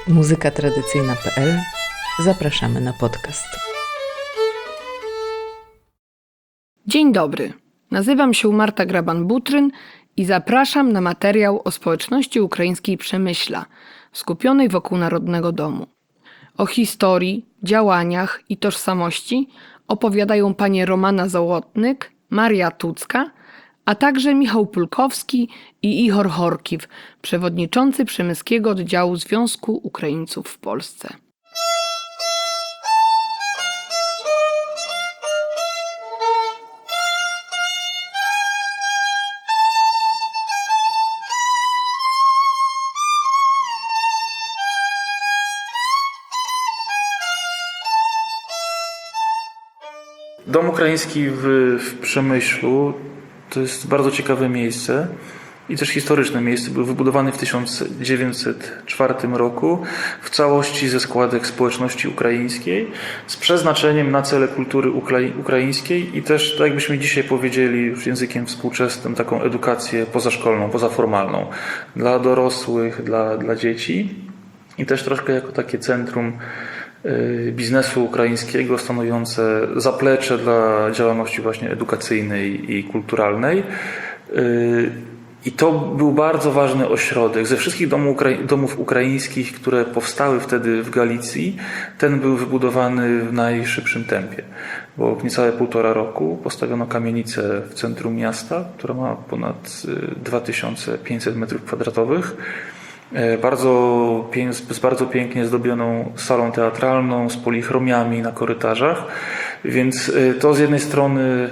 muzykatradycyjna.pl. Zapraszamy na podcast. Dzień dobry, nazywam się Marta Graban-Butryn i zapraszam na materiał o społeczności ukraińskiej Przemyśla, skupionej wokół Narodnego Domu. O historii, działaniach i tożsamości opowiadają panie Romana Załotnyk, Maria Tucka, a także Michał Pulkowski i Ihor Horkiw, przewodniczący Przemyskiego Oddziału Związku Ukraińców w Polsce. Dom Ukraiński w Przemyślu to jest bardzo ciekawe miejsce i też historyczne miejsce. Był wybudowany w 1904 roku w całości ze składek społeczności ukraińskiej z przeznaczeniem na cele kultury ukraińskiej i też, tak jakbyśmy dzisiaj powiedzieli już językiem współczesnym, taką edukację pozaszkolną, pozaformalną dla dorosłych, dla dzieci i też troszkę jako takie centrum biznesu ukraińskiego stanowiące zaplecze dla działalności właśnie edukacyjnej i kulturalnej. I to był bardzo ważny ośrodek. Ze wszystkich domów ukraińskich, które powstały wtedy w Galicji, ten był wybudowany w najszybszym tempie. Bo w niecałe 1,5 roku postawiono kamienicę w centrum miasta, która ma ponad 2500 m2. Z bardzo pięknie zdobioną salą teatralną, z polichromiami na korytarzach, więc to z jednej strony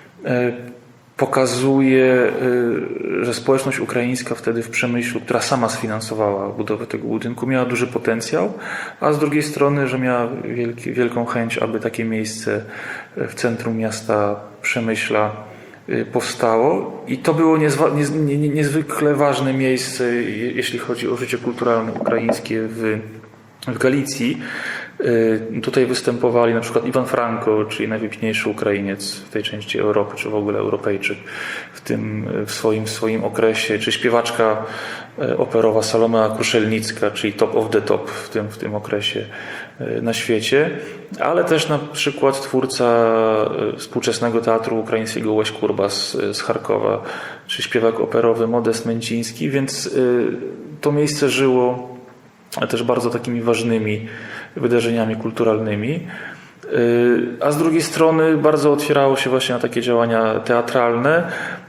pokazuje, że społeczność ukraińska wtedy w Przemyślu, która sama sfinansowała budowę tego budynku, miała duży potencjał, a z drugiej strony, że miała wielką chęć, aby takie miejsce w centrum miasta Przemyśla powstało i to było niezwykle ważne miejsce, jeśli chodzi o życie kulturalne ukraińskie w Galicji. Tutaj występowali na przykład Iwan Franko, czyli najwybitniejszy Ukrainiec w tej części Europy, czy w ogóle Europejczyk w swoim okresie, czy śpiewaczka operowa Salomea Kruszelnicka, czyli top of the top w tym okresie na świecie, ale też na przykład twórca współczesnego teatru ukraińskiego Łaś Kurbas z Charkowa, czy śpiewak operowy Modest Męciński, więc to miejsce żyło też bardzo takimi ważnymi wydarzeniami kulturalnymi, a z drugiej strony bardzo otwierało się właśnie na takie działania teatralne,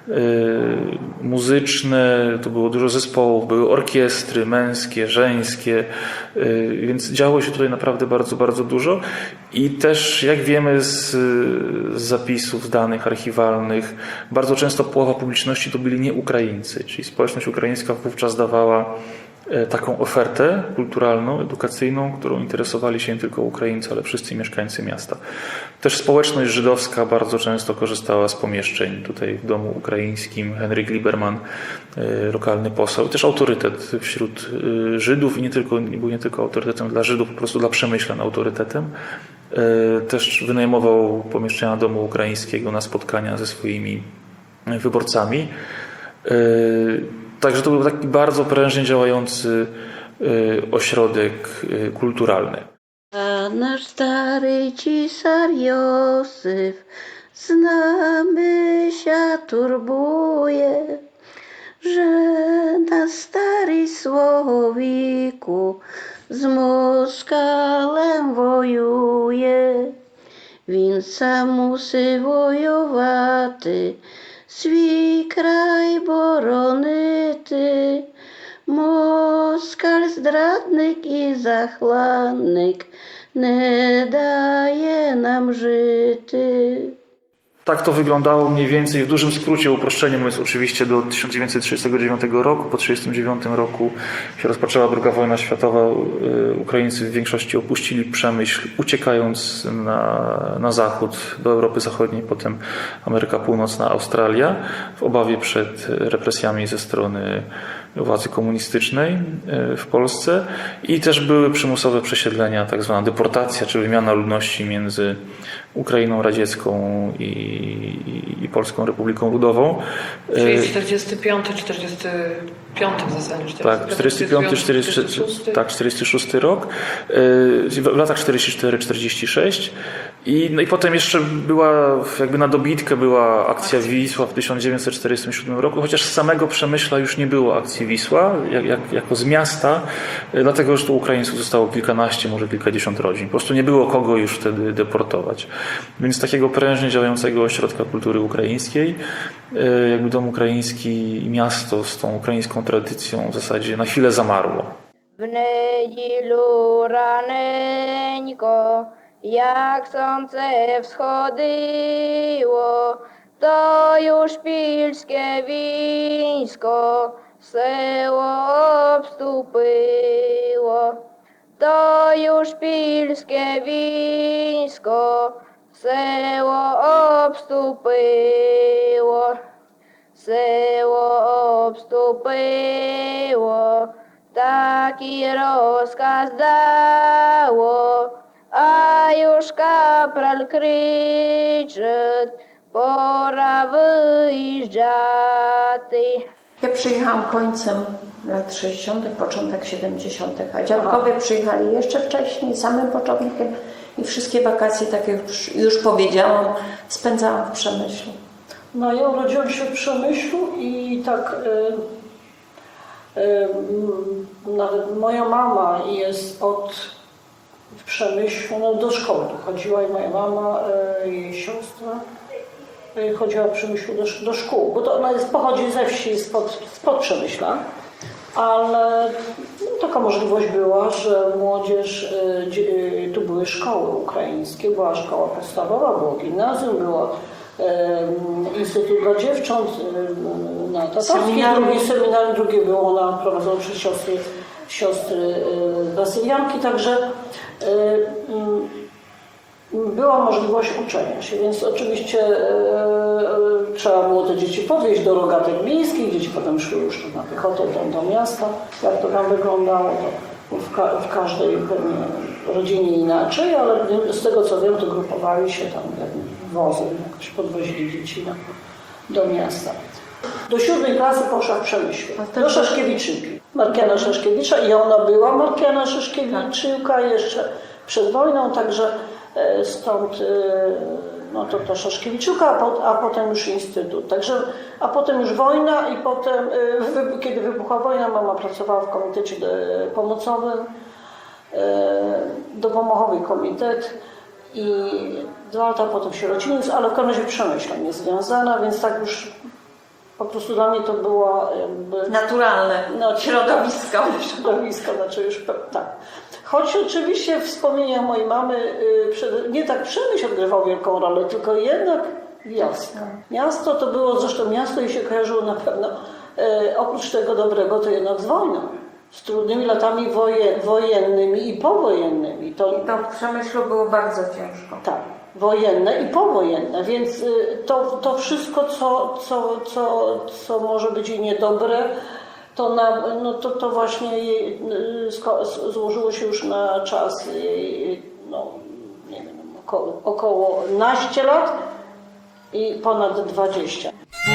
muzyczne, to było dużo zespołów, były orkiestry męskie, żeńskie, więc działo się tutaj naprawdę bardzo, bardzo dużo i też jak wiemy z zapisów, z danych archiwalnych, bardzo często połowa publiczności to byli nie Ukraińcy, czyli społeczność ukraińska wówczas dawała taką ofertę kulturalną, edukacyjną, którą interesowali się nie tylko Ukraińcy, ale wszyscy mieszkańcy miasta. Też społeczność żydowska bardzo często korzystała z pomieszczeń tutaj w domu ukraińskim. Henryk Lieberman, lokalny poseł, też autorytet wśród Żydów i był nie tylko autorytetem dla Żydów, po prostu dla Przemyślan autorytetem. Też wynajmował pomieszczenia domu ukraińskiego na spotkania ze swoimi wyborcami. Także to był taki bardzo prężnie działający ośrodek kulturalny. A nasz stary cisar Józef z nami się turbuje, że na stary Słowiku z Moskалем wojuje, więc sam musi wojowaty, свій край боронити, москаль здрадник і захланник не дає нам жити. Tak to wyglądało mniej więcej, w dużym skrócie, uproszczeniem jest oczywiście do 1939 roku. Po 1939 roku się rozpoczęła II wojna światowa. Ukraińcy w większości opuścili Przemyśl, uciekając na zachód, do Europy Zachodniej, potem Ameryka Północna, Australia, w obawie przed represjami ze strony władzy komunistycznej w Polsce i też były przymusowe przesiedlenia, tak zwana deportacja czy wymiana ludności między Ukrainą radziecką i i Polską Republiką Ludową. Czyli 45 w zasadzie. Tak, 46 rok, w latach 44-46 i potem jeszcze była jakby na dobitkę była akcja Wisła w 1947 roku, chociaż z samego Przemyśla już nie było akcji Wisła, jako z miasta, dlatego że tu Ukraińców zostało kilkanaście, może kilkadziesiąt rodzin. Po prostu nie było kogo już wtedy deportować. Więc takiego prężnie działającego ośrodka kultury ukraińskiej, jakby Dom Ukraiński i miasto z tą ukraińską tradycją w zasadzie na chwilę zamarło. W niedzielu raneńko, jak słońce wschodziło, to już pilskie wińsko seło obstupyło. To już pilskie wińsko seło obstupyło. Seło obstupyło, taki rozkaz dało, a już kapral krzyczy, pora wyjeżdżać. Ja przyjechałam końcem lat 60., początek 70., a dziadkowie przyjechali jeszcze wcześniej, samym początkiem i wszystkie wakacje, tak jak już powiedziałam, spędzałam w Przemyślu. No ja urodziłam się w Przemyślu i tak nawet moja mama jest w Przemyślu, no do szkoły chodziła i moja mama, jej siostra chodziła w Przemyślu do szkół, bo to ona pochodzi ze wsi spod Przemyśla, ale taka możliwość była, że młodzież, tu były szkoły ukraińskie, była szkoła podstawowa, było gimnazjum, było Instytut dla Dziewcząt na Tatarskiej, drugie było prowadzone przez siostry Wasylianki, także była możliwość uczenia się, więc oczywiście trzeba było te dzieci podwieźć do rogatek miejskich, dzieci potem szły już na piechotę do miasta, jak to tam wyglądało, to w każdej rodzinie inaczej, ale z tego co wiem, to grupowali się tam wozem, jakoś podwozili dzieci do miasta. Do 7. klasy poszła w Przemyślu, do Szaszkiewiczynki, Markiana Szaszkiewicza i ona była Markiana Szaszkiewiczynka jeszcze przed wojną, także stąd no to Szaszkiewiczuka, a potem już instytut. Także, a potem już wojna i potem, kiedy wybuchła wojna, mama pracowała w komitecie pomocowym, dopomochowy komitet i 2 lata potem sierociniec, ale w każdym razie Przemyśla niezwiązana, więc tak już po prostu dla mnie to było jakby Naturalne środowisko. Środowisko, znaczy już tak. Choć oczywiście w wspomnieniach mojej mamy nie tak Przemyśl odgrywał wielką rolę, tylko jednak wioska. Miasto to było, zresztą miasto i się kojarzyło na pewno, oprócz tego dobrego, to jednak z wojną. Z trudnymi latami wojennymi i powojennymi. To w Przemyślu było bardzo ciężko. Tak, wojenne i powojenne, więc to wszystko, co może być i niedobre, to właśnie złożyło się już na czas nie wiem, około naście lat i ponad 20.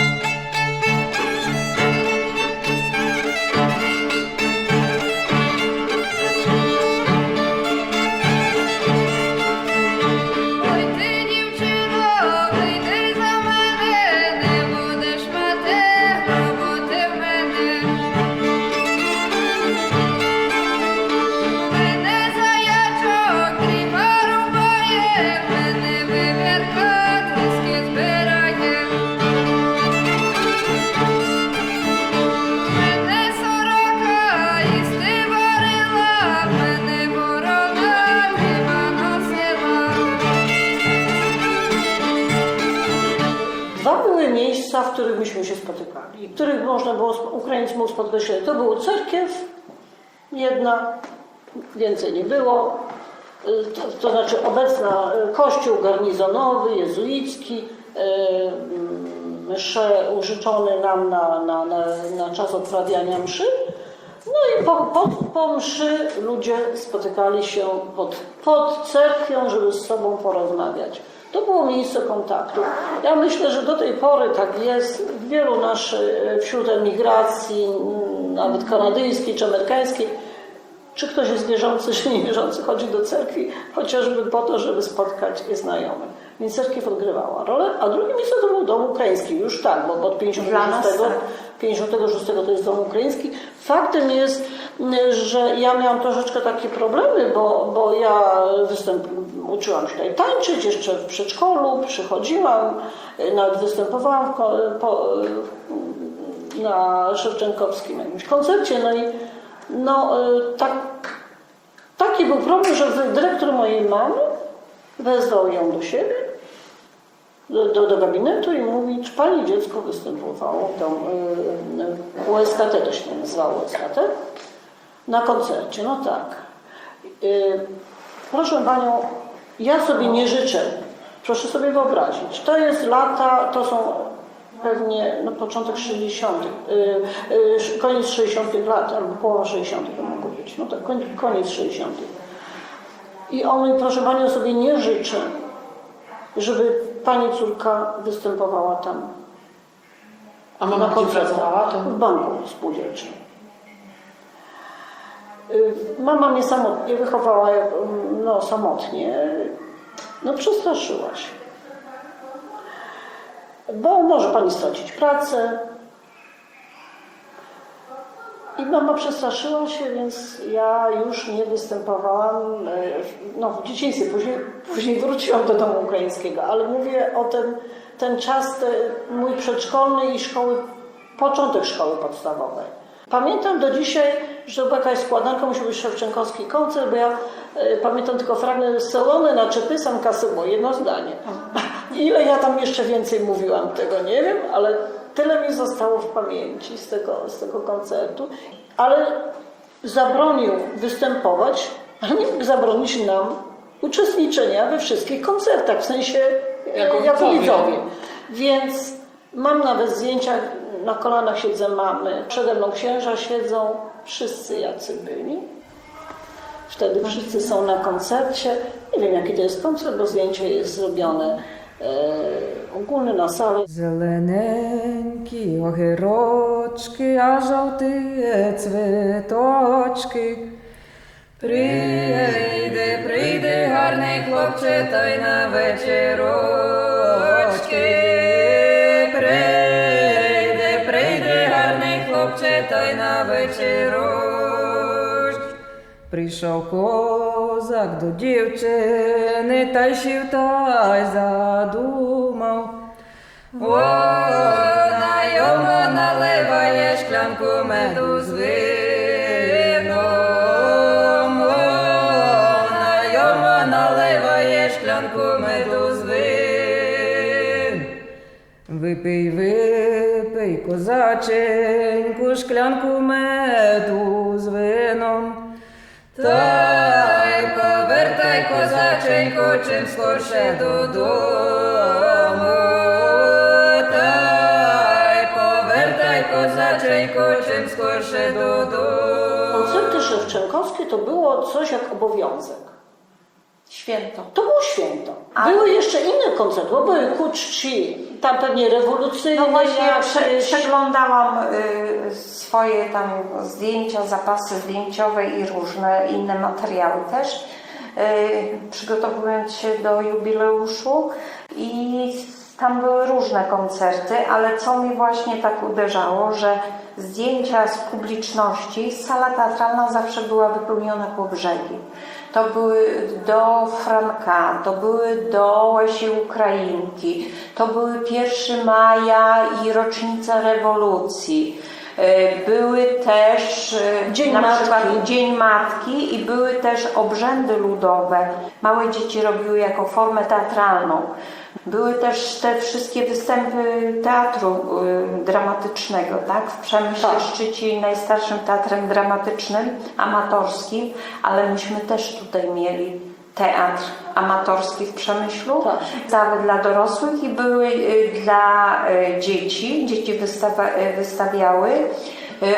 W których myśmy się spotykali i w których można było, Ukraińcy mógł spotkać się. To była cerkiew, jedna, więcej nie było, to znaczy obecna kościół garnizonowy, jezuicki, msze użyczony nam na czas odprawiania mszy. No i po mszy ludzie spotykali się pod cerkwią, żeby z sobą porozmawiać. To było miejsce kontaktu. Ja myślę, że do tej pory tak jest w wielu wśród emigracji, nawet kanadyjskiej czy amerykańskiej, czy ktoś jest wierzący, czy niewierzący, chodzi do cerkwi, chociażby po to, żeby spotkać znajomych. Więc cerkiew odgrywała rolę, a drugie miejsce to był dom ukraiński, już tak, bo od 56 to jest dom ukraiński. Faktem jest, że ja miałam troszeczkę takie problemy, bo ja uczyłam się tutaj tańczyć, jeszcze w przedszkolu, przychodziłam, nawet występowałam na Szewczenkowskim jakimś koncercie, taki był problem, że dyrektor mojej mamy wezwał ją do siebie, do gabinetu i mówi, czy pani dziecko występowało w domu USKT, to się nazywało USKT, na koncercie. No tak. Proszę panią, ja sobie nie życzę, proszę sobie wyobrazić, to jest lata, to są pewnie początek 60., koniec 60. lat, albo połowa 60. to mogło być, no tak, koniec 60. I on mówi, proszę panią, sobie nie życzę, żeby pani córka występowała tam. A mama gdzie pracowała? W banku spółdzielczym. Mama mnie samotnie wychowała, samotnie, przestraszyła się. Bo może pani stracić pracę. I mama przestraszyła się, więc ja już nie występowałam w dzieciństwie. Później wróciłam do domu ukraińskiego, ale mówię o ten czas mój przedszkolny i początek szkoły podstawowej. Pamiętam do dzisiaj, że była jakaś składanka, musiał być Szewczenkowski koncert, bo ja pamiętam tylko fragment Selony na Czypysam Kasybo, jedno zdanie. Ile ja tam jeszcze więcej mówiłam, tego nie wiem, ale tyle mi zostało w pamięci z tego koncertu. Ale zabronił występować, a nie mógł zabronić nam uczestniczenia we wszystkich koncertach, w sensie jako widzowie. Więc mam nawet zdjęcia, na kolanach siedzę mamy, przede mną księża siedzą, wszyscy jacy byli. Wtedy wszyscy są na koncercie. Nie wiem, jaki to jest koncert, bo zdjęcie jest zrobione ogólne na salę. Зелененькі огірочки, а жовті цвіточки. Прийде гарний хлопче, та й на вечірочки. Прийде гарний хлопче, та й на вечірочки. Прийшов козак до дівчини, та й сів, та й задумав. Вона йому наливає шклянку меду з вином. Вона йому наливає шклянку меду з вин. Випий, випий, козаченьку, шклянку меду з вином. Та й повертай, козаченько, чим скорше додому. Та й повертай, козаченько, чим скорше додому. Koncerty szewczenkowskie to było coś jak obowiązek. Święto. To było święto. Były jeszcze inne koncerty, bo były ku czci, tam pewnie rewolucyjne. No właśnie, ja jakieś. przeglądałam swoje tam zdjęcia, zapasy zdjęciowe i różne inne materiały też, przygotowując się do jubileuszu, i tam były różne koncerty, ale co mi właśnie tak uderzało, że zdjęcia z publiczności, sala teatralna zawsze była wypełniona po brzegi. To były do Franka, to były do Łesi Ukrainki, to były 1 maja i rocznica rewolucji. Były też Dzień Matki i były też obrzędy ludowe. Małe dzieci robiły jako formę teatralną. Były też te wszystkie występy teatru dramatycznego, tak? W Przemyśle Szczycin, najstarszym teatrem dramatycznym, amatorskim, ale myśmy też tutaj mieli teatr amatorski w Przemyślu, wystawy dla dorosłych i były dla dzieci. Dzieci wystawiały.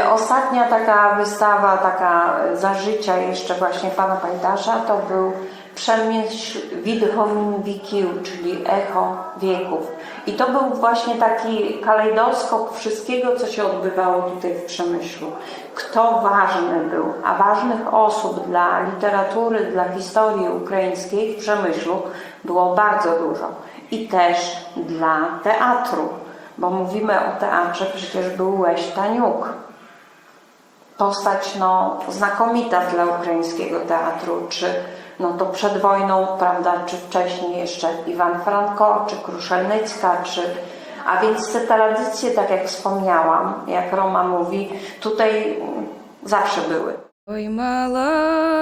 Ostatnia taka wystawa, taka za życia jeszcze właśnie pana Pajdasza, to był Przemyśl Widchowim Wikił, czyli echo wieków. I to był właśnie taki kalejdoskop wszystkiego, co się odbywało tutaj w Przemyślu. Kto ważny był, a ważnych osób dla literatury, dla historii ukraińskiej w Przemyślu było bardzo dużo. I też dla teatru, bo mówimy o teatrze, przecież był Łeś Taniuk. Postać znakomita dla ukraińskiego teatru, czy to przed wojną, prawda, czy wcześniej jeszcze Iwan Franko, czy Kruszelnycka, a więc te tradycje, tak jak wspomniałam, jak Roma mówi, tutaj zawsze były. Ой, мала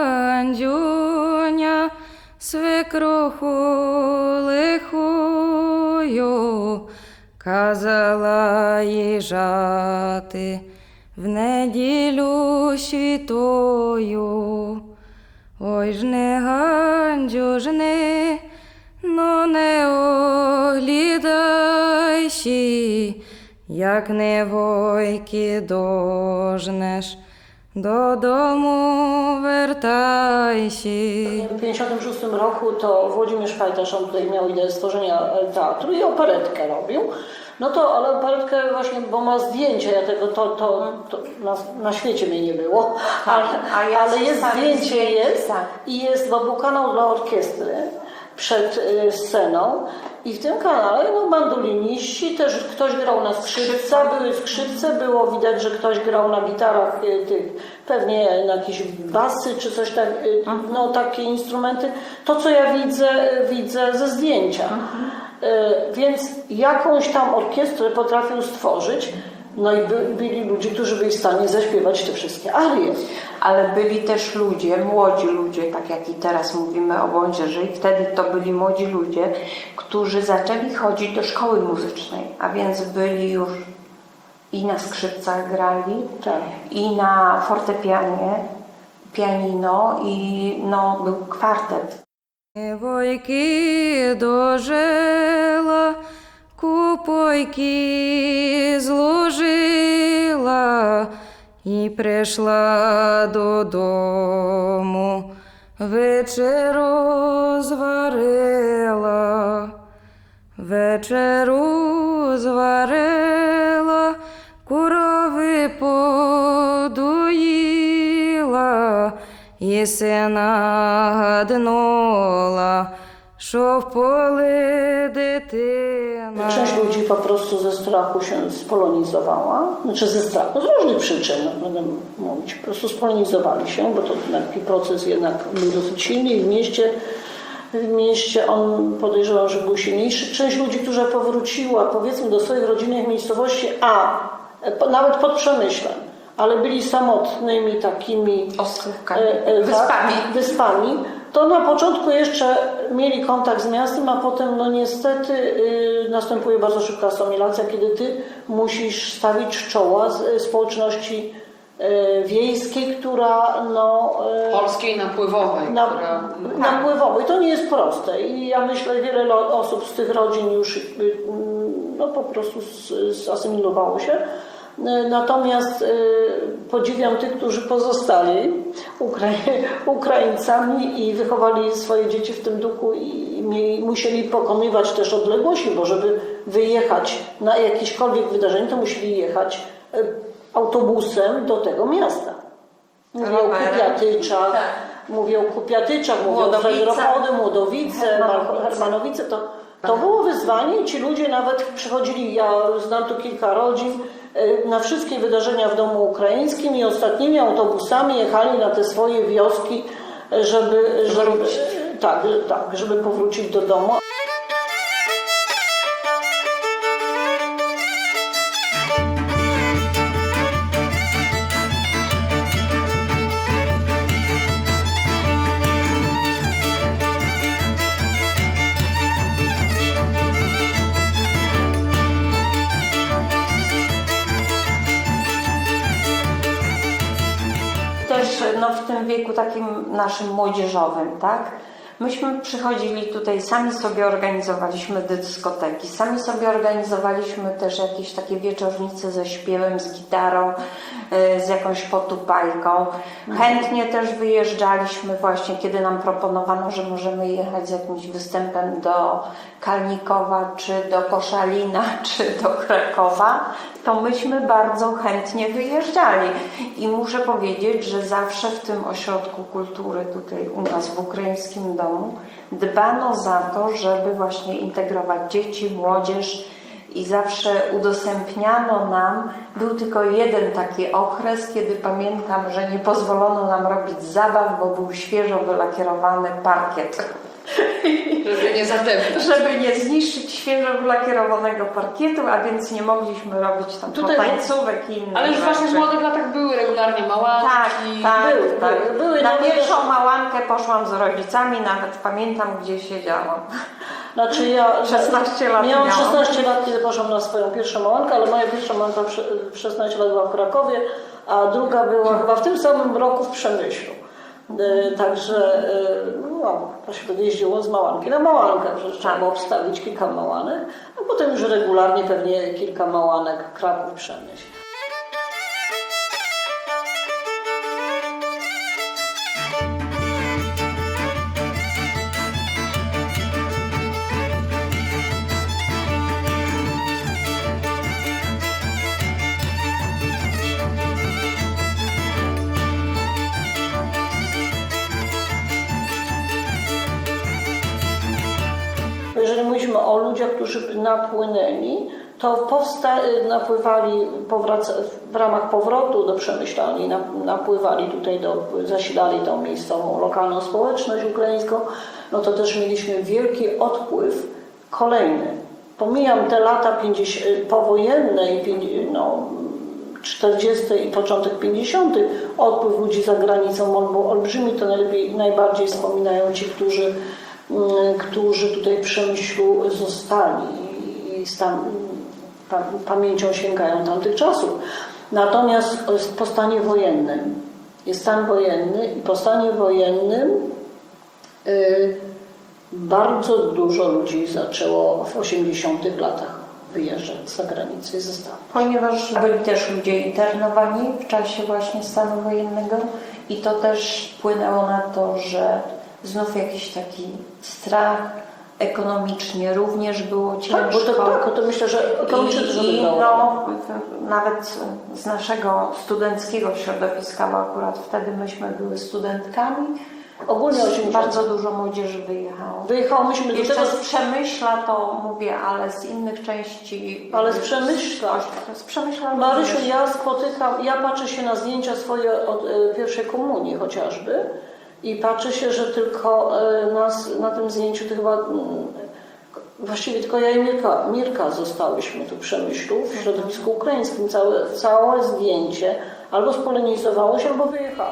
Андюня, свекруху лихую, казала їжати в неділю святою. Ой, жни, Ганджу, жни, но не оглядайся, як не войки дожнеш, додому вертайся. W 1956 roku to Włodzimierz Pajtasz, on tutaj miał ideę stworzenia teatru i operetkę robił. Ale operetkę właśnie, bo ma zdjęcie, ja tego na świecie mnie nie było, ale jest zdjęcie i jest był kanał dla orkiestry przed sceną i w tym kanale bandoliniści, też ktoś grał na skrzypcach, były skrzypce, było widać, że ktoś grał na gitarach pewnie na jakieś basy czy coś tak, takie instrumenty. To co ja widzę ze zdjęcia. Więc jakąś tam orkiestrę potrafił stworzyć, i byli ludzie, którzy byli w stanie zaśpiewać te wszystkie arie. Ale byli też ludzie, młodzi ludzie, tak jak i teraz mówimy o Młodzieży, i wtedy to byli młodzi ludzie, którzy zaczęli chodzić do szkoły muzycznej, a więc byli już i na skrzypcach grali, i na fortepianie, pianino, i był kwartet. Войки дожила, купойки зложила і прийшла додому, вечеру зварила, корови подоїла, і сина гаднула, що в полі дитина. Część ludzi po prostu ze strachu się spolonizowała, ze strachu, z różnych przyczyn, będę mówić, po prostu spolonizowali się, bo to taki proces jednak był dosyć silny i w mieście on podejrzewał, że był silniejszy. Część ludzi, która powróciła, powiedzmy, do swoich rodzinnych miejscowości, nawet pod Przemyślem, ale byli samotnymi takimi wyspami, to na początku jeszcze mieli kontakt z miastem, a potem niestety następuje bardzo szybka asymilacja, kiedy ty musisz stawić czoła społeczności wiejskiej, która Polskiej napływowej. Napływowej. To nie jest proste i ja myślę, wiele osób z tych rodzin już po prostu zasymilowało się. Natomiast podziwiam tych, którzy pozostali Ukraińcami i wychowali swoje dzieci w tym duchu i musieli pokonywać też odległości, bo żeby wyjechać na jakiekolwiek wydarzenie, to musieli jechać autobusem do tego miasta. Mówię o Kupiatyczach, mówię o Federopody, Młodowice, Hermanowice. To było wyzwanie i ci ludzie nawet przychodzili, ja znam tu kilka rodzin, na wszystkie wydarzenia w domu ukraińskim i ostatnimi autobusami jechali na te swoje wioski, żeby powrócić do domu. W tym wieku takim naszym młodzieżowym, tak? Myśmy przychodzili tutaj, sami sobie organizowaliśmy dyskoteki, sami sobie organizowaliśmy też jakieś takie wieczornice ze śpiewem, z gitarą. z jakąś potupajką. Chętnie też wyjeżdżaliśmy właśnie, kiedy nam proponowano, że możemy jechać z jakimś występem do Kalnikowa, czy do Koszalina, czy do Krakowa, to myśmy bardzo chętnie wyjeżdżali. I muszę powiedzieć, że zawsze w tym ośrodku kultury tutaj u nas w Ukraińskim Domu dbano za to, żeby właśnie integrować dzieci, młodzież i zawsze udostępniano nam, był tylko jeden taki okres, kiedy pamiętam, że nie pozwolono nam robić zabaw, bo był świeżo wylakierowany parkiet. Żeby nie zadeptać. Żeby nie zniszczyć świeżo wylakierowanego parkietu, a więc nie mogliśmy robić tam tańcówek i innych Ale już właśnie w rzeczy. młodych latach były regularnie małanki. Były. Na pierwszą małankę poszłam z rodzicami, nawet pamiętam, gdzie siedziałam. Znaczy ja 16 lat miałam miałam. 16 lat, kiedy poszłam na swoją pierwszą małankę, ale moja pierwsza małanka w 16 lat była w Krakowie, a druga była chyba w tym samym roku w Przemyślu. Także no, to się wtedy jeździło z małanki na małankę, że trzeba było wstawić kilka małanek, a potem już regularnie pewnie kilka małanek Kraków, Przemyśl. Jeżeli mówimy o ludziach, którzy napłynęli, to napływali w ramach powrotu do Przemyśla, oni napływali tutaj, zasilali tą miejscową, lokalną społeczność ukraińską, no to też mieliśmy wielki odpływ kolejny. Pomijam te lata powojenne i 40. i początek 50. odpływ ludzi za granicą był olbrzymi, to najbardziej wspominają ci, którzy tutaj w Przemyślu zostali i pamięcią sięgają tamtych czasów. Natomiast po stanie wojennym, jest stan wojenny i po stanie wojennym bardzo dużo ludzi zaczęło w 80. latach wyjeżdżać za granicę i zostało. Ponieważ byli też ludzie internowani w czasie właśnie stanu wojennego i to też wpłynęło na to, że znów jakiś taki strach, ekonomicznie również było ciężko. To myślę, że ekonomicznie też nawet z naszego studenckiego środowiska, bo akurat wtedy myśmy były studentkami, ogólnie bardzo dużo młodzieży wyjechało. Myśmy jeszcze do tego... z Przemyśla to mówię, ale z innych części... Ale z Przemyśla. Z Przemyśla Marysiu, ja patrzę się na zdjęcia swoje od pierwszej komunii chociażby i patrzę się, że tylko na tym zdjęciu to chyba właściwie tylko ja i Mirka zostałyśmy tu w Przemyślu, w środowisku ukraińskim. Całe zdjęcie albo spolonizowało się, albo wyjechało.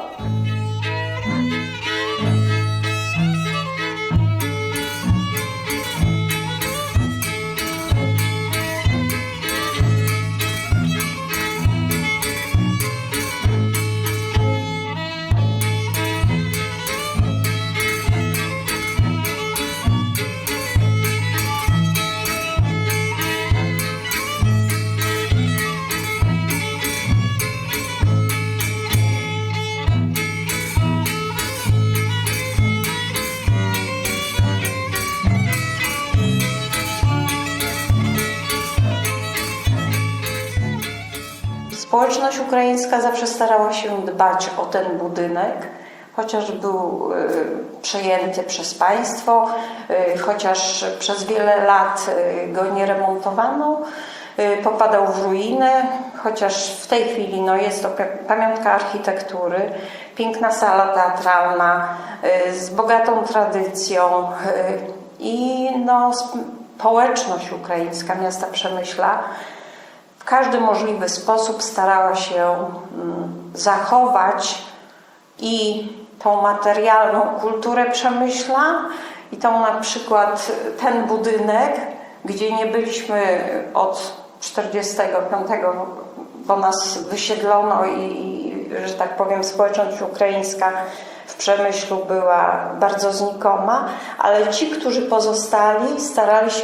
Społeczność ukraińska zawsze starała się dbać o ten budynek, chociaż był przejęty przez państwo, chociaż przez wiele lat go nie remontowano, popadał w ruinę, chociaż w tej chwili jest to pamiątka architektury, piękna sala teatralna z bogatą tradycją i społeczność ukraińska miasta Przemyśla w każdy możliwy sposób starała się zachować i tą materialną kulturę Przemyśla i tą na przykład ten budynek, gdzie nie byliśmy od 45, bo nas wysiedlono i że tak powiem społeczność ukraińska w Przemyślu była bardzo znikoma, ale ci, którzy pozostali, starali się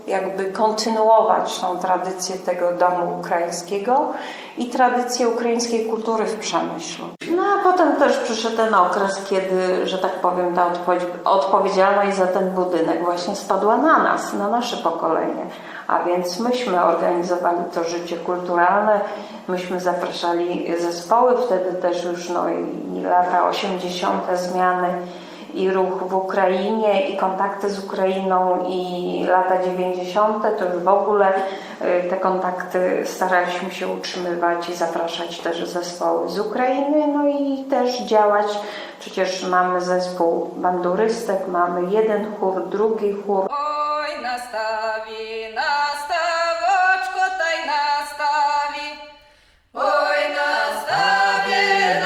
jakby kontynuować tą tradycję tego domu ukraińskiego i tradycję ukraińskiej kultury w Przemyślu. No a potem też przyszedł ten okres, kiedy, że tak powiem, ta odpowiedzialność za ten budynek właśnie spadła na nas, na nasze pokolenie. A więc myśmy organizowali to życie kulturalne, myśmy zapraszali zespoły, wtedy też już i lata 80. zmiany i ruch w Ukrainie, i kontakty z Ukrainą, i lata 90. to już w ogóle te kontakty staraliśmy się utrzymywać i zapraszać też zespoły z Ukrainy, no i też działać. Przecież mamy zespół bandurystek, mamy jeden chór, drugi chór. Ой, наставі, наставочко, та й наставі. Ой, наставі,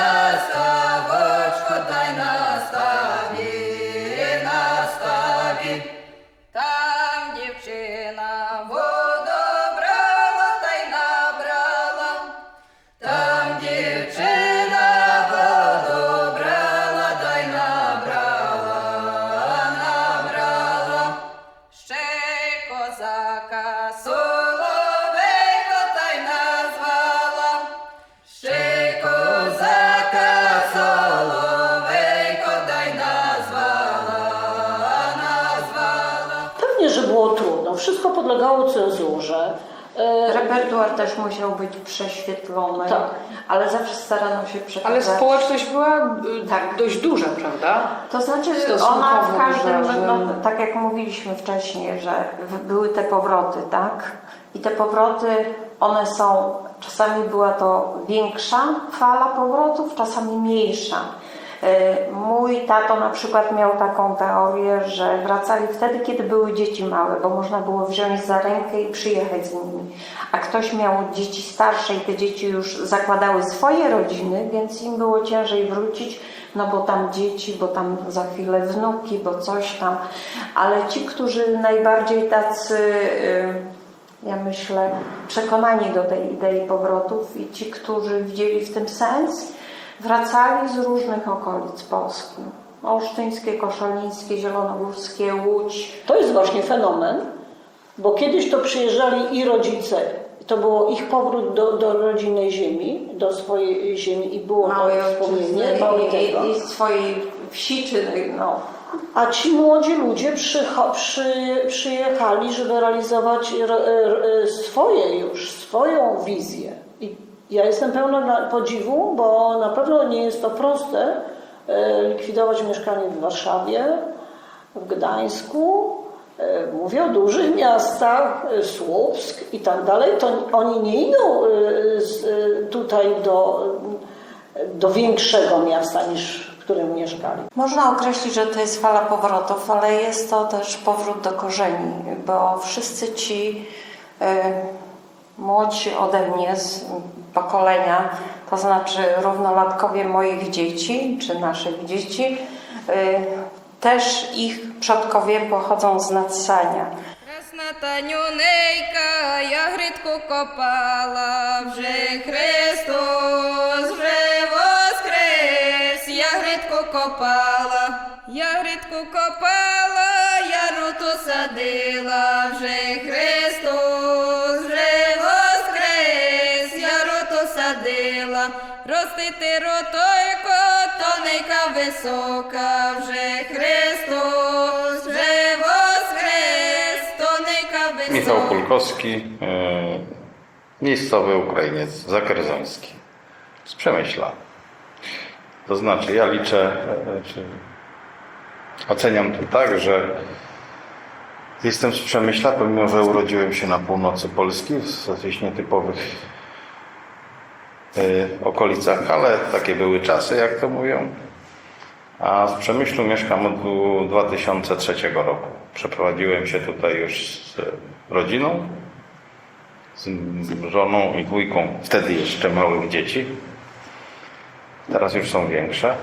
наставочко, та й наставі, наставі. Там дівчина воду брала, та й набрала. Там дівчина воду брала, та й набрала, набрала. Ще козака Соловейко та й назвала. Ще козака Соловейко та й назвала, назвала. Pewnie, że było trudno. Wszystko podlegało cenzurze. Repertuar też musiał być prześwietlony, Tak. ale zawsze starano się przekazać. Ale społeczność była Tak. dość duża, prawda? To znaczy Stosunkowo ona w każdym, duża, że- no, tak jak mówiliśmy wcześniej, że były te powroty, tak? I te powroty, one są, czasami była to większa fala powrotów, czasami mniejsza. Mój tato na przykład miał taką teorię, że wracali wtedy, kiedy były dzieci małe, bo można było wziąć za rękę i przyjechać z nimi. A ktoś miał dzieci starsze i te dzieci już zakładały swoje rodziny, więc im było ciężej wrócić, no bo tam dzieci, bo tam za chwilę wnuki, bo coś tam. Ale ci, którzy najbardziej tacy, ja myślę, przekonani do tej idei powrotów i ci, którzy widzieli w tym sens, wracali z różnych okolic Polski. Olsztyńskie, Koszalińskie, Zielonogórskie, Łódź. To jest właśnie fenomen, bo kiedyś to przyjeżdżali i rodzice, to było ich powrót do rodzinnej ziemi, do swojej ziemi i było to wspomnienie tego. I swojej wsi, czy no. A ci młodzi ludzie przyjechali, żeby realizować swoją wizję. I ja jestem pełna podziwu, bo na pewno nie jest to proste likwidować mieszkanie w Warszawie, w Gdańsku, mówię o dużych miastach, Słupsk i tak dalej. To oni nie idą tutaj do większego miasta niż w którym mieszkali. Można określić, że to jest fala powrotów, ale jest to też powrót do korzeni, bo wszyscy ci młodsi ode mnie z pokolenia, to znaczy równolatkowie moich dzieci, czy naszych dzieci, też ich przodkowie pochodzą z Nadsania. Красна Танюнейка, я гридку копала, вже Христос, вже воскрес, я гридку копала, я руту садила, вже Христос, вже воскрес, я руту садила, ростити ротойко, тоненька висока, вже Христос, вже воскрес, тоненька висока. Michał Kulkowski, miejscowy Ukrainiec zakerzoński, z Przemyśla. To znaczy, ja liczę, oceniam to tak, że jestem z Przemyśla, pomimo że urodziłem się na północy Polski, w jakichś nietypowych okolicach, ale takie były czasy, jak to mówią. A w Przemyślu mieszkam od 2003 roku. Przeprowadziłem się tutaj już z rodziną, z żoną i dwójką, wtedy jeszcze małych dzieci. Teraz już są większe.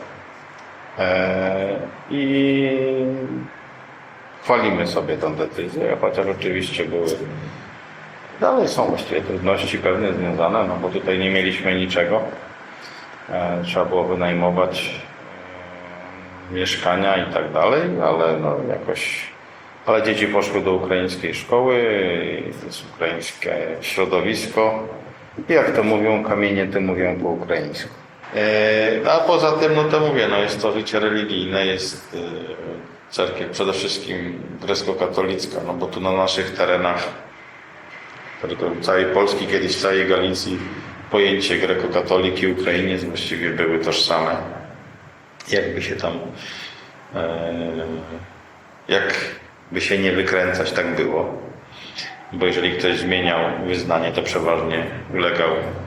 I chwalimy sobie tę decyzję, chociaż oczywiście dalej są właściwie trudności pewne związane, no bo tutaj nie mieliśmy niczego. Trzeba było wynajmować mieszkania i tak dalej, ale no jakoś Ale dzieci poszły do ukraińskiej szkoły, jest ukraińskie środowisko. I jak to mówią, kamienie te mówią po ukraińsku. A poza tym, no to mówię, no jest to życie religijne, jest cerkiew przede wszystkim grecko-katolicka, no bo tu na naszych terenach, całej Polski, kiedyś całej Galicji, pojęcie greko-katolik i Ukrainiec właściwie były tożsame. Jakby się tam, jakby się nie wykręcać, tak było. Bo jeżeli ktoś zmieniał wyznanie, to przeważnie ulegał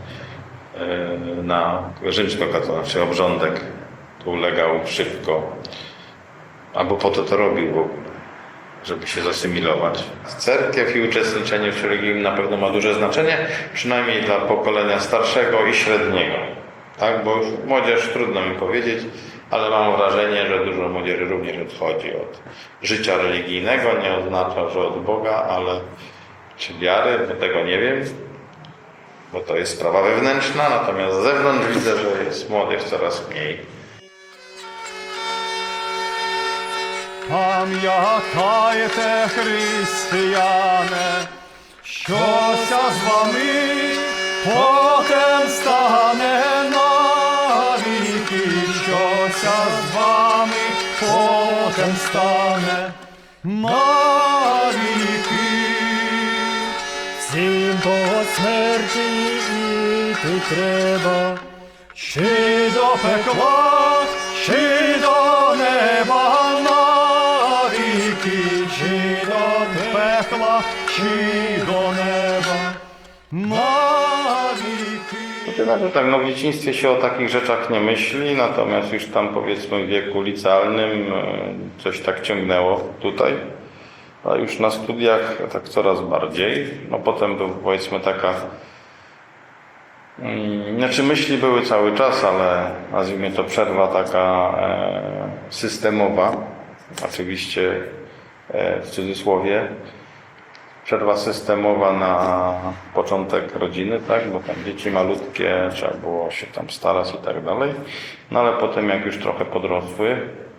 na rzymskokatolicki obrządek, to ulegał szybko, albo po to robił w ogóle, żeby się zasymilować. Cerkiew i uczestniczenie w religii na pewno ma duże znaczenie, przynajmniej dla pokolenia starszego i średniego. Tak, bo już młodzież trudno mi powiedzieć, ale mam wrażenie, że dużo młodzieży również odchodzi od życia religijnego. Nie oznacza, że od Boga, ale czy wiary, bo tego nie wiem, bo to jest sprawa wewnętrzna, natomiast z zewnątrz widzę, że jest młodych coraz mniej. Пам'ятайте, християне, щося з вами потем стане навіки, щося з вами потем стане навіки. Всім до смерті йти треба, чи до пекла, чи до неба навіки, чи до пекла, чи до неба навіки. Znaczy tak, no w dzieciństwie się o takich rzeczach nie myśli, natomiast już tam powiedzmy w wieku licealnym coś tak ciągnęło tutaj. A już na studiach tak coraz bardziej. No potem był powiedzmy taka, znaczy myśli były cały czas, ale nazwijmy to przerwa taka systemowa, oczywiście w cudzysłowie, przerwa systemowa na początek rodziny, tak, bo tam dzieci malutkie, trzeba było się tam starać i tak dalej. No ale potem jak już trochę podrosły,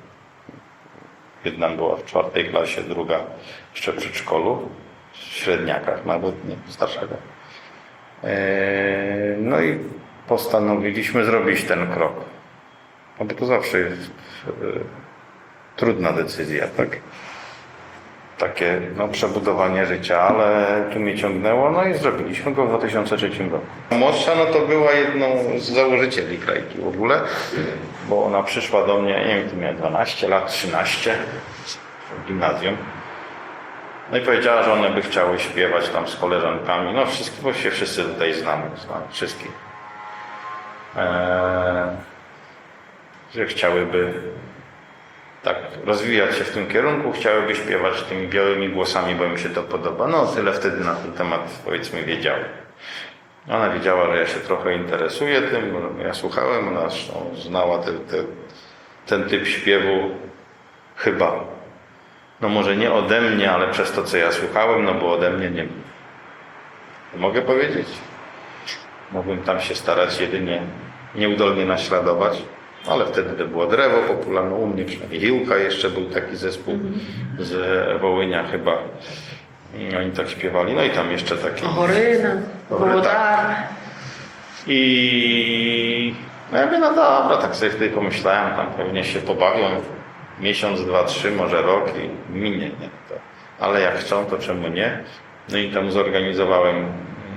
jedna była w 4. klasie, druga jeszcze w przedszkolu, w średniakach nawet, nie starszego. No i postanowiliśmy zrobić ten krok. No bo to zawsze jest trudna decyzja, tak? Takie no, przebudowanie życia, ale tu mnie ciągnęło, no i zrobiliśmy go w 2003 roku. Młodsza no to była jedną z założycieli Krajki w ogóle, bo ona przyszła do mnie, nie wiem, tu miała 12 lat, 13 w gimnazjum. No i powiedziała, że one by chciały śpiewać tam z koleżankami, no wszystkie, bo się wszyscy tutaj znamy wszystkich. Że chciałyby tak rozwijać się w tym kierunku, chciałyby śpiewać tymi białymi głosami, bo im się to podoba. No tyle wtedy na ten temat powiedzmy wiedziały. Ona wiedziała, że ja się trochę interesuję tym, bo ja słuchałem, ona znała ten typ śpiewu chyba, no może nie ode mnie, ale przez to, co ja słuchałem, no bo ode mnie nie mogę powiedzieć. Mogłem tam się starać jedynie nieudolnie naśladować. Ale wtedy to było Drewo popularne, u mnie przynajmniej Hiłka jeszcze był taki zespół z Wołynia chyba. I oni tak śpiewali, no i tam jeszcze taki... Гоryna, Wołodarne. I no ja mówię, no dobra, tak sobie wtedy pomyślałem, tam pewnie się pobawią miesiąc, 2, 3, może rok i minie, nie? To, ale jak chcą, to czemu nie? No i tam zorganizowałem,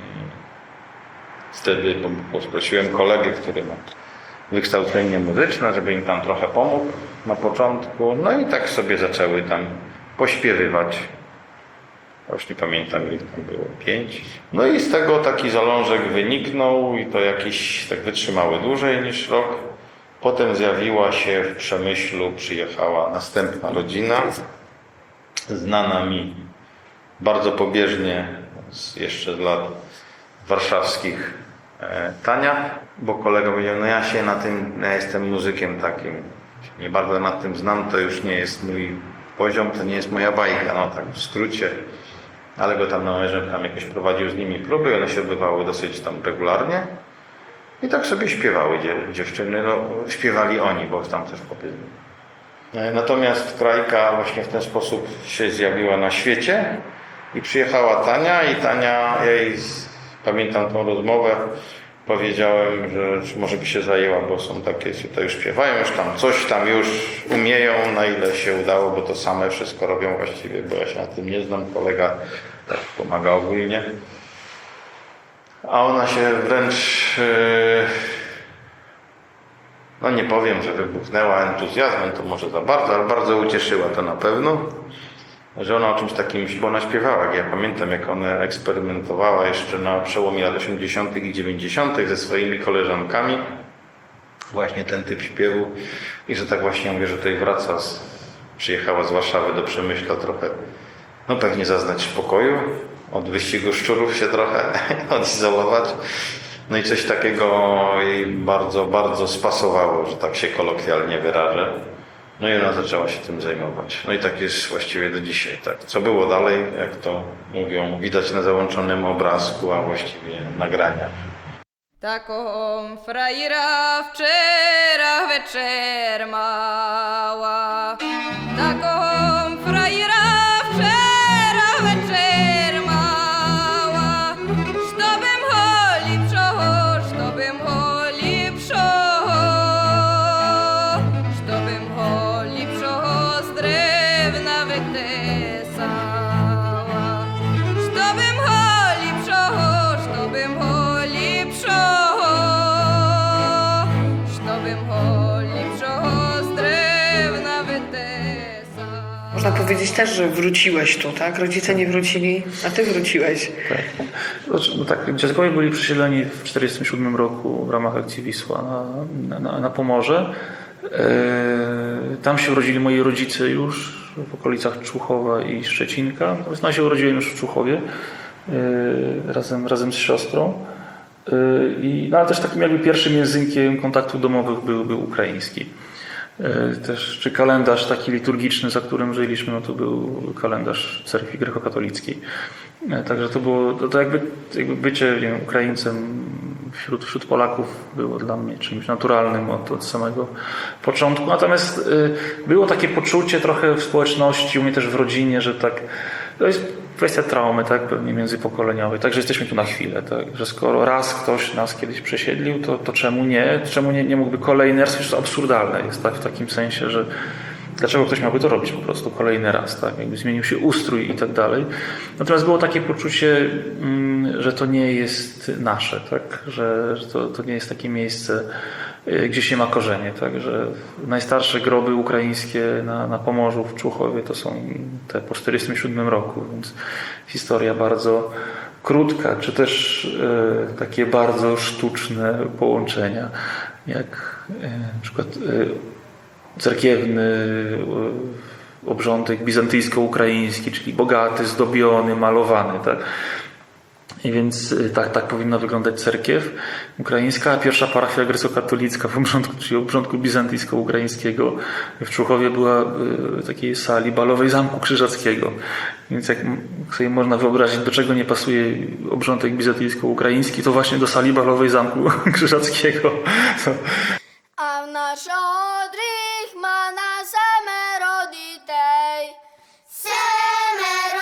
wtedy poprosiłem kolegę, który ma wykształcenie muzyczne, żeby im tam trochę pomógł na początku. No i tak sobie zaczęły tam pośpiewywać. Już nie pamiętam, ile tam było, 5. No i z tego taki zalążek wyniknął i to jakiś tak wytrzymały dłużej niż rok. Potem zjawiła się w Przemyślu, przyjechała następna rodzina, znana mi bardzo pobieżnie jeszcze z lat warszawskich, Tania, bo kolega powiedział, no ja jestem muzykiem takim, nie bardzo nad tym znam, to już nie jest mój poziom, to nie jest moja bajka, no tak w skrócie, ale go tam należy, tam jakoś prowadził z nimi próby, one się odbywały dosyć tam regularnie i tak sobie śpiewały dziewczyny, no śpiewali oni, bo tam też chłopiec. Natomiast Krajka właśnie w ten sposób się zjawiła na świecie i przyjechała Tania i Tania, pamiętam tą rozmowę, powiedziałem, że może by się zajęła, bo są takie, tutaj już śpiewają, już tam coś tam już umieją, na ile się udało, bo to same wszystko robią właściwie, bo ja się na tym nie znam, kolega tak pomaga ogólnie. A ona się wręcz, no nie powiem, że wybuchnęła entuzjazmem, to może za bardzo, ale bardzo ucieszyła to na pewno, że ona o czymś takim, bo ona śpiewała, jak ja pamiętam, jak ona eksperymentowała jeszcze na przełomie lat 80. i 90. ze swoimi koleżankami, właśnie ten typ śpiewu i że tak właśnie mówię, że tutaj wraca, przyjechała z Warszawy do Przemyśla trochę, no pewnie zaznać spokoju, od wyścigu szczurów się trochę odizolować. No i coś takiego jej bardzo, bardzo spasowało, że tak się kolokwialnie wyrażę. No i ona zaczęła się tym zajmować. No i tak jest właściwie do dzisiaj. Tak. Co było dalej, jak to mówią, widać na załączonym obrazku, a właściwie nagraniach. Taką frajera wczera wieczór mała. Taką frajera wczera wieczór mała. Żtobym holi przoło, żtobym holi przoło. Żtobym holi przoło z drewna wytesała. Żtobym holi przoło, żtobym holi przoło. Żtobym holi przoło z drewna wytesała. Można powiedzieć też, że wróciłeś tu, tak? Rodzice nie wrócili, a ty wróciłeś. Tak. No tak, dziadkowie byli przesiedleni w 1947 roku w ramach akcji Wisła na Pomorze. Tam się urodzili moi rodzice już w okolicach Człuchowa i Szczecinka. Natomiast ja się urodziłem już w Człuchowie razem z siostrą. No, ale też takim jakby pierwszym językiem kontaktów domowych był ukraiński. Też, czy kalendarz taki liturgiczny, za którym żyliśmy, no to był kalendarz cerkwi grekokatolickiej. Także to było, to jakby bycie, nie wiem, Ukraińcem wśród Polaków było dla mnie czymś naturalnym od samego początku. Natomiast było takie poczucie trochę w społeczności, u mnie też w rodzinie, że tak, to jest kwestia traumy, tak, pewnie międzypokoleniowej, także jesteśmy tu na chwilę, tak, że skoro raz ktoś nas kiedyś przesiedlił, to czemu nie? Czemu nie mógłby kolejny raz? Przecież to absurdalne jest, tak, w takim sensie, że dlaczego ktoś miałby to robić po prostu kolejny raz, tak, jakby zmienił się ustrój i tak dalej. Natomiast było takie poczucie, że to nie jest nasze, tak, że to nie jest takie miejsce, gdzie się ma korzenie, tak, że najstarsze groby ukraińskie na Pomorzu, w Człuchowie, to są te po 1947 roku, więc historia bardzo krótka, czy też takie bardzo sztuczne połączenia, jak na przykład cerkiewny obrządek bizantyjsko-ukraiński, czyli bogaty, zdobiony, malowany, tak. I więc tak powinna wyglądać cerkiew ukraińska, a pierwsza parafia grecko-katolicka w obrządku, czyli obrządku bizantyjsko-ukraińskiego w Człuchowie była w takiej sali balowej Zamku Krzyżackiego. Więc jak sobie można wyobrazić, do czego nie pasuje obrządek bizantyjsko-ukraiński, to właśnie do sali balowej Zamku Krzyżackiego. A w nasz odrych ma na semero ditej. Semero,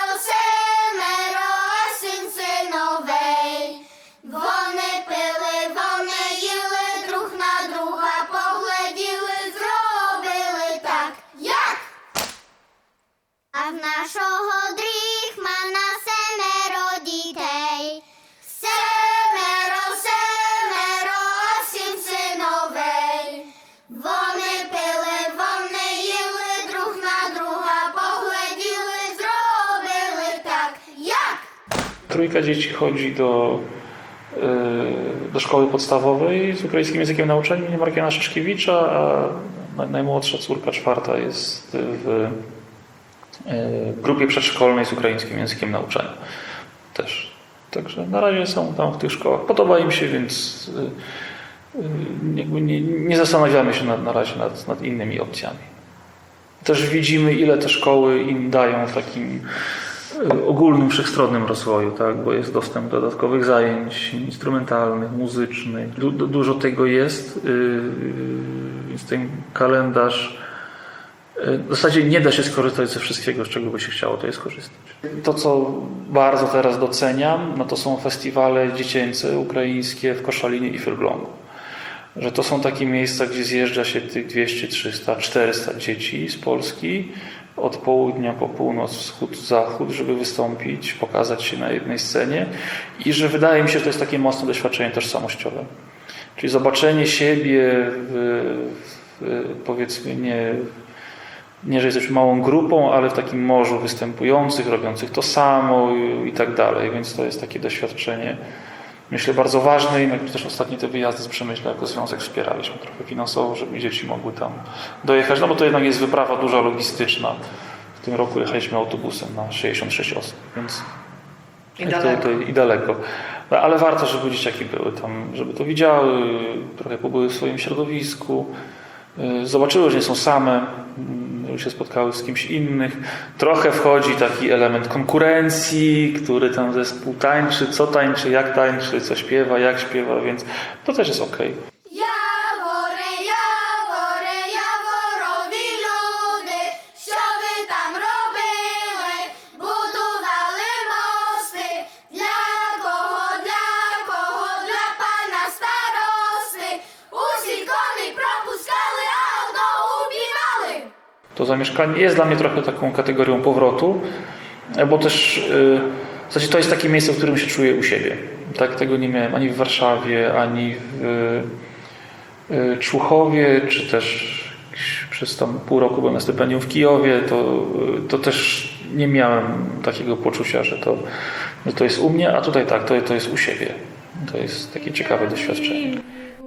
a syn synowej. Вони пили, вони їли, друг на друга погляділи, зробили так, як? А в нашого дріхмана семеро дітей. Семеро, а сім синовей. Вони пили, вони їли, друг на друга погляділи, зробили так, як? Trójka dzieci chodzi do szkoły podstawowej z ukraińskim językiem nauczania im. Markiana Szyszkiewicza, a najmłodsza córka, czwarta, jest w grupie przedszkolnej z ukraińskim językiem nauczania też. Także na razie są tam w tych szkołach. Podoba im się, więc jakby nie zastanawiamy się na razie nad innymi opcjami. Też widzimy, ile te szkoły im dają w takim ogólnym, wszechstronnym rozwoju, tak? Bo jest dostęp do dodatkowych zajęć instrumentalnych, muzycznych. Dużo tego jest, więc ten kalendarz W zasadzie nie da się skorzystać ze wszystkiego, z czego by się chciało tutaj skorzystać. To, co bardzo teraz doceniam, no to są festiwale dziecięce ukraińskie w Koszalinie i w Elblągu. Że to są takie miejsca, gdzie zjeżdża się tych 200, 300, 400 dzieci z Polski od południa po północ, wschód, zachód, żeby wystąpić, pokazać się na jednej scenie i że wydaje mi się, że to jest takie mocne doświadczenie tożsamościowe. Czyli zobaczenie siebie powiedzmy nie, że jesteśmy małą grupą, ale w takim morzu występujących, robiących to samo i tak dalej, więc to jest takie doświadczenie, myślę, bardzo ważne i też ostatnie te wyjazdy z Przemyśla jako związek wspieraliśmy trochę finansowo, żeby dzieci mogły tam dojechać, no bo to jednak jest wyprawa duża logistyczna. W tym roku jechaliśmy autobusem na 66 osób, więc i daleko. No, ale warto, żeby dzieciaki były tam, żeby to widziały, trochę pobyły w swoim środowisku, zobaczyły, że nie są same, już się spotkały z kimś innych. Trochę wchodzi taki element konkurencji, który tam zespół tańczy, jak tańczy, co śpiewa, jak śpiewa, więc to też jest okej. Яворе, яворе, яворові люди, що ви там робили? Будували мости. Для кого, для пана старости. Усі коней пропускали, а одного убивали. To zamieszkanie jest dla mnie trochę taką kategorią powrotu, bo też w zasadzie to jest takie miejsce, w którym się czuję u siebie. Tak, tego nie miałem ani w Warszawie, ani w Człuchowie, czy też przez tam pół roku byłem na stypendium w Kijowie, to też nie miałem takiego poczucia, że to jest u mnie, a tutaj tak, to jest u siebie. To jest takie ciekawe doświadczenie.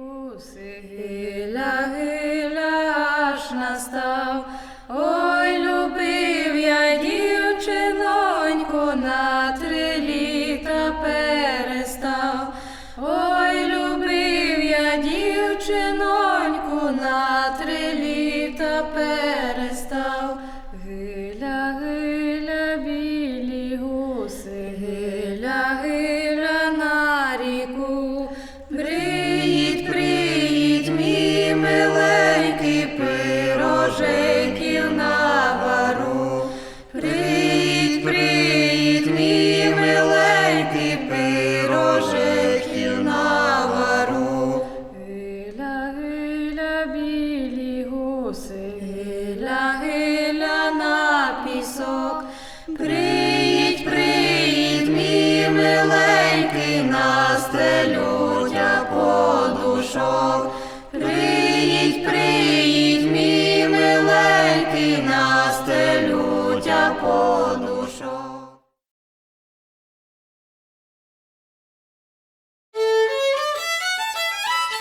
Ой, любив я дівчиноньку, на 3 літа перестав. Ой, любив я дівчиноньку, на 3 літа перестав. Гиля, гиля, білі гуси, гиля, гиля на ріку. Приїдь, приїдь, мій миленький, пироженьків навару. Приїдь, приїдь, мій миленький, пироженьків навару. Гиля, гиля, білі гуси, гиля, гиля на пісок. Приїдь, приїдь, мій миленький, настелють я подушок. Приїдь, приїдь, мій миленький, настелють я подушок.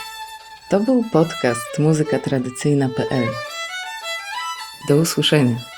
To był podcast muzykatradycyjna.pl. Do usłyszenia.